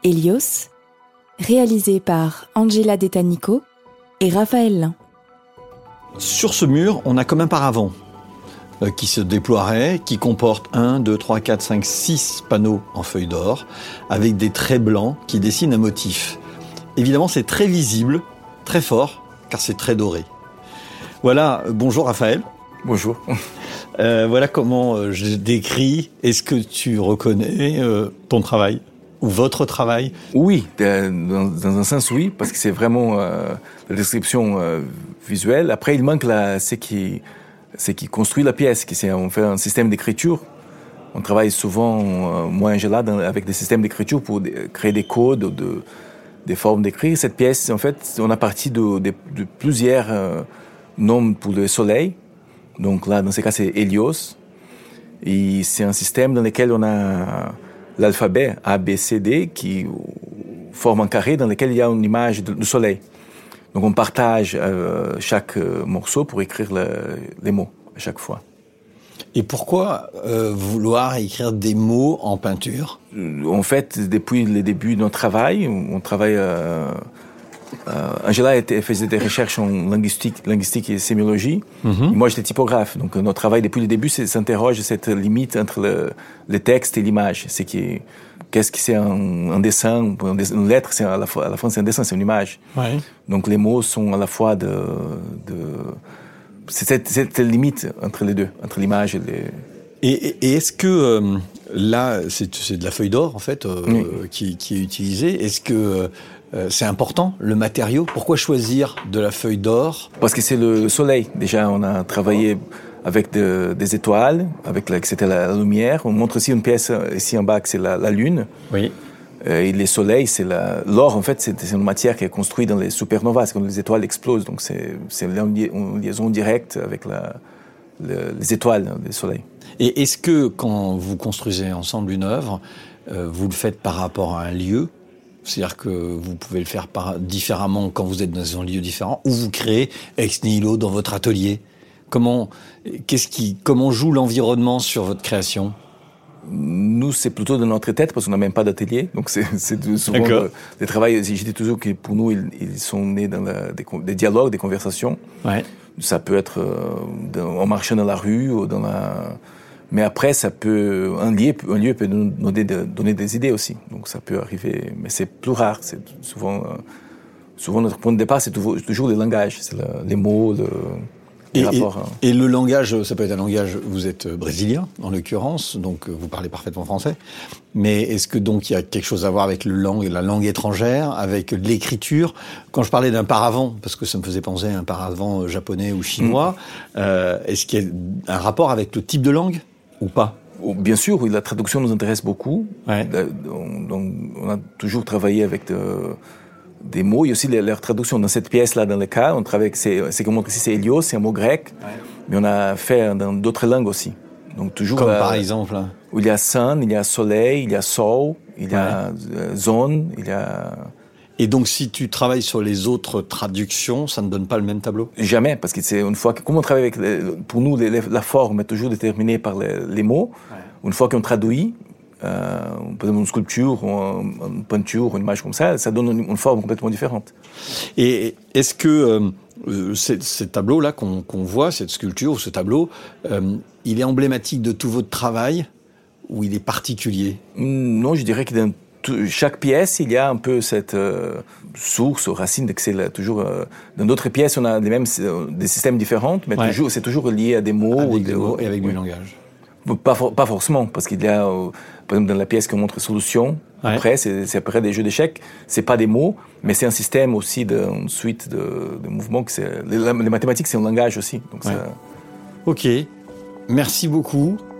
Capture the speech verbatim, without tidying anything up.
Hélios, réalisé par Angela Detanico et Raphaël Lin. Sur ce mur, on a comme un paravent euh, qui se déploierait, qui comporte un, deux, trois, quatre, cinq, six panneaux en feuille d'or, avec des traits blancs qui dessinent un motif. Évidemment, c'est très visible, très fort, car c'est très doré. Voilà, bonjour Raphaël. Bonjour. Euh, voilà comment euh, je décris. Est-ce que tu reconnais euh, ton travail ou votre travail? Oui, dans, dans un sens oui, parce que c'est vraiment euh, la description euh, visuelle. Après, il manque la, ce qui, ce qui construit la pièce, qui c'est on fait un système d'écriture. On travaille souvent, euh, moi et Angela, dans, avec des systèmes d'écriture pour de, créer des codes, de, des formes d'écrire. Cette pièce, en fait, on a parti de, de, de plusieurs euh, noms pour le soleil. Donc là, dans ce cas, c'est Hélios. Et c'est un système dans lequel on a l'alphabet A, B, C, D qui forme un carré dans lequel il y a une image du soleil. Donc on partage euh, chaque morceau pour écrire le, les mots à chaque fois. Et pourquoi euh, vouloir écrire des mots en peinture? En fait, depuis le début de notre travail, on travaille... Euh, Euh, Angela était, faisait des recherches en linguistique, linguistique et sémiologie. Mm-hmm. Et moi, j'étais typographe. Donc, notre travail depuis le début c'est, s'interroge cette limite entre le, le texte et l'image. C'est qui, qu'est-ce que c'est un, un dessin, une lettre, c'est à la fois, à la fin, c'est un dessin, c'est une image. Ouais. Donc, les mots sont à la fois de, de c'est cette, cette limite entre les deux, entre l'image et les. Et, et, et est-ce que euh, là, c'est, c'est de la feuille d'or en fait euh, oui. qui, qui est utilisée. Est-ce que euh, Euh, c'est important, le matériau. Pourquoi choisir de la feuille d'or? Parce que c'est le soleil. Déjà, on a travaillé avec de, des étoiles, avec la, c'était la, la lumière. On montre aussi une pièce ici en bas, que c'est la, la lune. Oui. Euh, et les soleils, c'est la, l'or, en fait, c'est, c'est une matière qui est construite dans les supernovas, c'est quand les étoiles explosent. Donc, c'est, c'est une liaison directe avec la, le, les étoiles, les soleils. Et est-ce que, quand vous construisez ensemble une œuvre, euh, vous le faites par rapport à un lieu? C'est-à-dire que vous pouvez le faire par, différemment quand vous êtes dans un lieu différent, ou vous créez ex nihilo dans votre atelier. Comment, qu'est-ce qui, comment joue l'environnement sur votre création? Nous, c'est plutôt dans notre tête, parce qu'on n'a même pas d'atelier. Donc, c'est, c'est souvent le, le travail. Je dis toujours que pour nous, ils, ils sont nés dans la, des, des dialogues, des conversations. Ouais. Ça peut être euh, dans, en marchant dans la rue, ou dans la... Mais après, ça peut, un lieu, un lieu peut nous donner, donner des idées aussi. Donc, ça peut arriver, mais c'est plus rare. C'est souvent, souvent notre point de départ, c'est toujours, toujours le langage, c'est le, les mots, le, les et, rapports. Et, et le langage, ça peut être un langage. Vous êtes brésilien, en l'occurrence, donc vous parlez parfaitement français. Mais est-ce que donc il y a quelque chose à voir avec le langue, la langue étrangère, avec l'écriture? Quand je parlais d'un paravent, parce que ça me faisait penser à un paravent japonais ou chinois, mmh. euh, est-ce qu'il y a un rapport avec le type de langue? Ou pas? Bien sûr, oui, la traduction nous intéresse beaucoup. Ouais. Donc, on a toujours travaillé avec de, des mots et aussi leur traduction. Dans cette pièce-là, dans le cas, on travaille avec, c'est, c'est comme on dit ici, c'est Hélios, c'est un mot grec, ouais. Mais on a fait dans d'autres langues aussi. Donc, toujours. Comme là, par exemple? Où il y a sun, il y a soleil, il y a sol, il y a ouais. zone, il y a. Et donc, si tu travailles sur les autres traductions, ça ne donne pas le même tableau? Jamais, parce que c'est une fois que, comme on travaille avec, les, pour nous, les, la forme est toujours déterminée par les, les mots. Ouais. Une fois qu'on traduit, euh, par exemple une sculpture, ou une peinture, une image comme ça, ça donne une, une forme complètement différente. Et est-ce que euh, ces, ces tableaux-là qu'on, qu'on voit, cette sculpture ou ce tableau, euh, il est emblématique de tout votre travail ou il est particulier? Non, je dirais que dans chaque pièce, il y a un peu cette euh, source, racine, que c'est là, toujours. Euh, dans d'autres pièces, on a les mêmes, euh, des systèmes différents, mais ouais. toujours, c'est toujours lié à des mots. Avec des, des mots et avec oui. du langage. Pas, for, pas forcément, parce qu'il y a, euh, par exemple, dans la pièce qu'on montre solution, ouais. après, c'est, c'est après des jeux d'échecs, c'est pas des mots, mais c'est un système aussi, de, une suite de, de mouvements. Que c'est, les, les mathématiques, c'est un langage aussi. Donc ouais. ça... Ok, merci beaucoup.